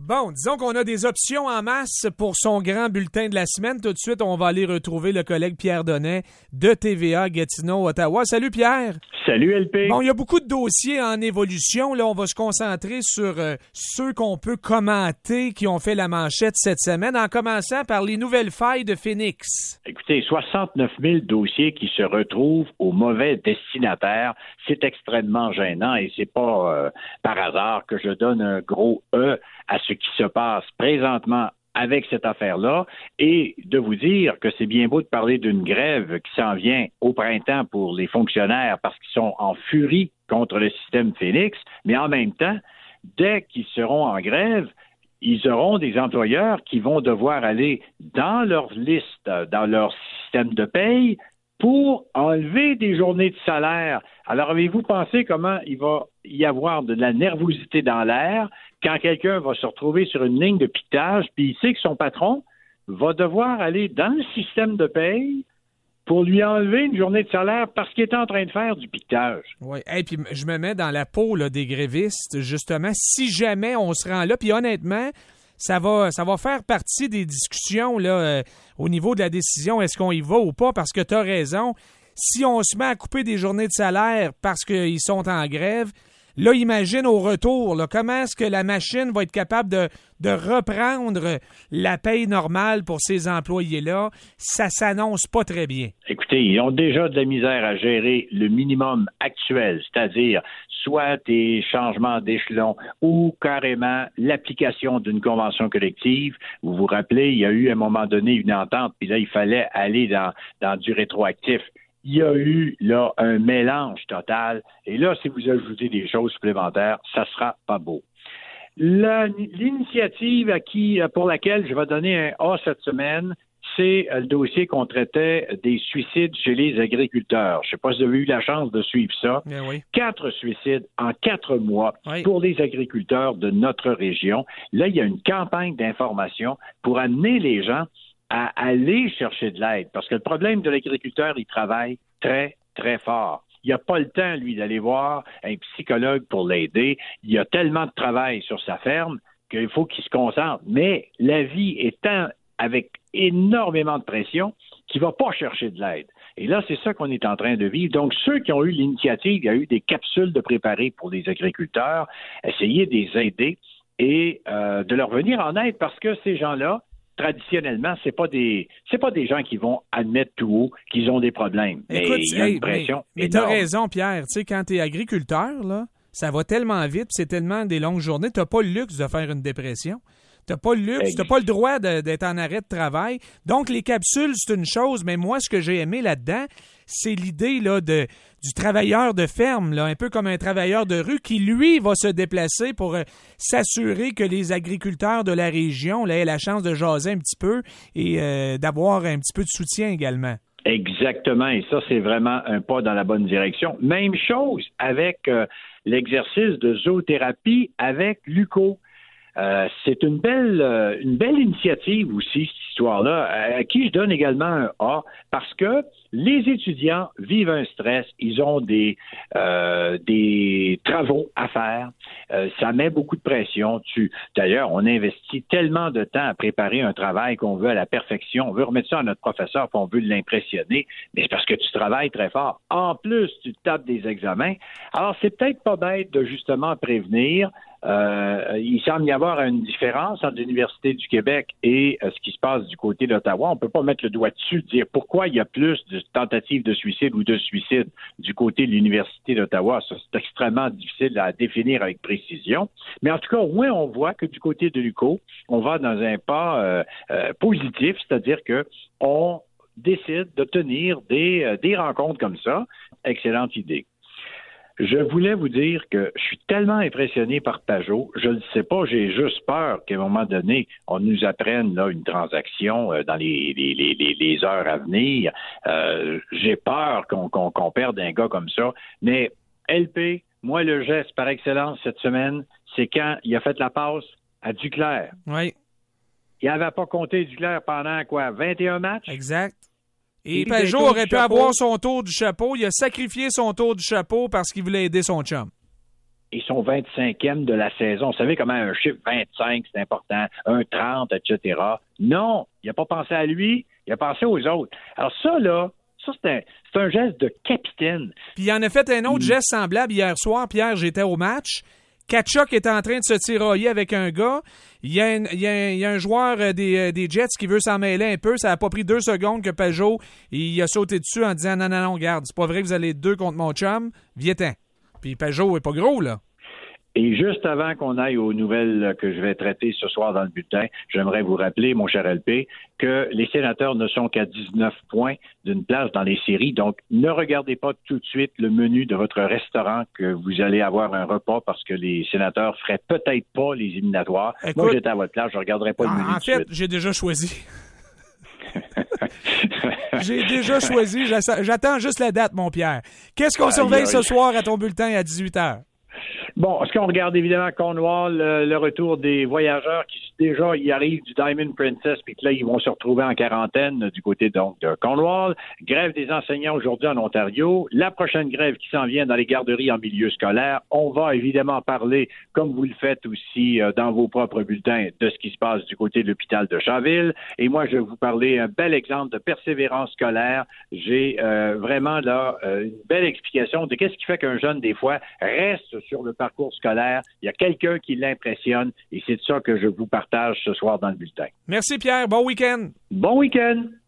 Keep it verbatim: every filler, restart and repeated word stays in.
Bon, disons qu'on a des options en masse pour son grand bulletin de la semaine. Tout de suite, on va aller retrouver le collègue Pierre Donnet de T V A Gatineau, Ottawa. Salut Pierre! Salut L P! Bon, il y a beaucoup de dossiers en évolution. Là, on va se concentrer sur euh, ceux qu'on peut commenter, qui ont fait la manchette cette semaine, en commençant par les nouvelles failles de Phoenix. Écoutez, soixante-neuf mille dossiers qui se retrouvent au mauvais destinataire. C'est extrêmement gênant et c'est pas euh, par hasard que je donne un gros E à ce qui se passe présentement avec cette affaire-là et de vous dire que c'est bien beau de parler d'une grève qui s'en vient au printemps pour les fonctionnaires parce qu'ils sont en furie contre le système Phoenix, mais en même temps, dès qu'ils seront en grève, ils auront des employeurs qui vont devoir aller dans leur liste, dans leur système de paye pour enlever des journées de salaire. Alors, avez-vous pensé comment il va y avoir de la nervosité dans l'air quand quelqu'un va se retrouver sur une ligne de piquetage, puis il sait que son patron va devoir aller dans le système de paye pour lui enlever une journée de salaire parce qu'il est en train de faire du piquetage. Oui, et puis je me mets dans la peau là, des grévistes, justement, si jamais on se rend là, puis honnêtement, ça va ça va faire partie des discussions là euh, au niveau de la décision, est-ce qu'on y va ou pas, parce que tu as raison, si on se met à couper des journées de salaire parce qu'ils sont en grève, là, imagine au retour, là, comment est-ce que la machine va être capable de, de reprendre la paye normale pour ces employés-là? Ça s'annonce pas très bien. Écoutez, ils ont déjà de la misère à gérer le minimum actuel, c'est-à-dire soit des changements d'échelon ou carrément l'application d'une convention collective. Vous vous rappelez, il y a eu à un moment donné une entente, puis là, il fallait aller dans, dans du rétroactif. Il y a eu là un mélange total. Et là, si vous ajoutez des choses supplémentaires, ça sera pas beau. La, l'initiative à qui, pour laquelle je vais donner un A cette semaine, c'est le dossier qu'on traitait des suicides chez les agriculteurs. Je ne sais pas si vous avez eu la chance de suivre ça. Bien oui. Quatre suicides en quatre mois oui. pour les agriculteurs de notre région. Là, il y a une campagne d'information pour amener les gens à aller chercher de l'aide. Parce que le problème de l'agriculteur, il travaille très, très fort. Il n'a pas le temps, lui, d'aller voir un psychologue pour l'aider. Il y a tellement de travail sur sa ferme qu'il faut qu'il se concentre. Mais la vie étant avec énormément de pression, qu'il ne va pas chercher de l'aide. Et là, c'est ça qu'on est en train de vivre. Donc, ceux qui ont eu l'initiative, il y a eu des capsules de préparer pour les agriculteurs, essayer de les aider et euh, de leur venir en aide parce que ces gens-là, traditionnellement, c'est pas des c'est pas des gens qui vont admettre tout haut qu'ils ont des problèmes. Écoute, mais il y a hey, une pression mais, mais t'as énorme. raison, Pierre. Tu sais, quand t'es agriculteur, là, ça va tellement vite, c'est tellement des longues journées, t'as pas le luxe de faire une dépression. T'as pas le luxe, t'as pas le droit de, d'être en arrêt de travail. Donc, les capsules, c'est une chose, mais moi, ce que j'ai aimé là-dedans, c'est l'idée là de du travailleur de ferme, là, un peu comme un travailleur de rue qui, lui, va se déplacer pour euh, s'assurer que les agriculteurs de la région là, aient la chance de jaser un petit peu et euh, d'avoir un petit peu de soutien également. Exactement, et ça, c'est vraiment un pas dans la bonne direction. Même chose avec euh, l'exercice de zoothérapie avec l'U C O. Euh, c'est une belle euh, une belle initiative aussi, cette histoire-là, à qui je donne également un A, parce que les étudiants vivent un stress, ils ont des euh, des travaux à faire, euh, ça met beaucoup de pression. Tu, d'ailleurs, on investit tellement de temps à préparer un travail qu'on veut à la perfection, on veut remettre ça à notre professeur, puis on veut l'impressionner, mais c'est parce que tu travailles très fort. En plus, tu tapes des examens. Alors, c'est peut-être pas bête de justement prévenir. Euh, il semble y avoir une différence entre l'Université du Québec et euh, ce qui se passe du côté d'Ottawa. On ne peut pas mettre le doigt dessus, dire pourquoi il y a plus de tentatives de suicide ou de suicide du côté de l'Université d'Ottawa. Ça, c'est extrêmement difficile à définir avec précision. Mais en tout cas, au moins, on voit que du côté de l'U Q O, on va dans un pas euh, euh, positif, c'est-à-dire que on décide de tenir des, euh, des rencontres comme ça. Excellente idée. Je voulais vous dire que je suis tellement impressionné par Pajot, je ne sais pas, j'ai juste peur qu'à un moment donné, on nous apprenne là une transaction euh, dans les, les, les, les heures à venir. Euh, j'ai peur qu'on, qu'on, qu'on perde un gars comme ça. Mais L P, moi, le geste par excellence cette semaine, c'est quand il a fait la passe à Duclair. Oui. Il n'avait pas compté Duclair pendant quoi, vingt et un matchs? Exact. Et Il Pajot aurait pu chapeau. avoir son tour du chapeau. Il a sacrifié son tour du chapeau parce qu'il voulait aider son chum. ils sont vingt-cinquième de la saison. Vous savez comment un chiffre vingt-cinq, c'est important, un trente, et cetera. Non, il n'a pas pensé à lui, il a pensé aux autres. Alors ça, là, ça, c'est un, c'est un geste de capitaine. Puis il en a fait un autre mmh. geste semblable hier soir. Pierre, j'étais au match. Kachuk est en train de se tirailler avec un gars. Il y a un, il y a un, il y a un joueur des, des Jets qui veut s'en mêler un peu. Ça n'a pas pris deux secondes que Peugeot il a sauté dessus en disant « Non, non, non, regarde, c'est pas vrai que vous allez être deux contre mon chum. Viens-t'en. » Puis Peugeot est pas gros, là. Et juste avant qu'on aille aux nouvelles que je vais traiter ce soir dans le bulletin, j'aimerais vous rappeler, mon cher L P, que les Sénateurs ne sont qu'à dix-neuf points d'une place dans les séries. Donc, ne regardez pas tout de suite le menu de votre restaurant que vous allez avoir un repas parce que les Sénateurs feraient peut-être pas les éliminatoires. Écoute, moi, j'étais à votre place, je ne regarderais pas le menu. En fait, j'ai déjà choisi. J'ai déjà choisi. J'attends juste la date, mon Pierre. Qu'est-ce qu'on ah, surveille a... ce soir à ton bulletin à dix-huit heures? Bon, est-ce qu'on regarde évidemment Cornwall, le, le retour des voyageurs qui déjà y arrivent du Diamond Princess, puis que là, ils vont se retrouver en quarantaine du côté donc de Cornwall. Grève des enseignants aujourd'hui en Ontario. La prochaine grève qui s'en vient dans les garderies en milieu scolaire. On va évidemment parler, comme vous le faites aussi euh, dans vos propres bulletins, de ce qui se passe du côté de l'hôpital de Chaville. Et moi, je vais vous parler un bel exemple de persévérance scolaire. J'ai euh, vraiment là euh, une belle explication de qu'est-ce qui fait qu'un jeune, des fois, reste sur le parcours scolaire. Il y a quelqu'un qui l'impressionne et c'est de ça que je vous partage ce soir dans le bulletin. Merci Pierre. Bon week-end. Bon week-end.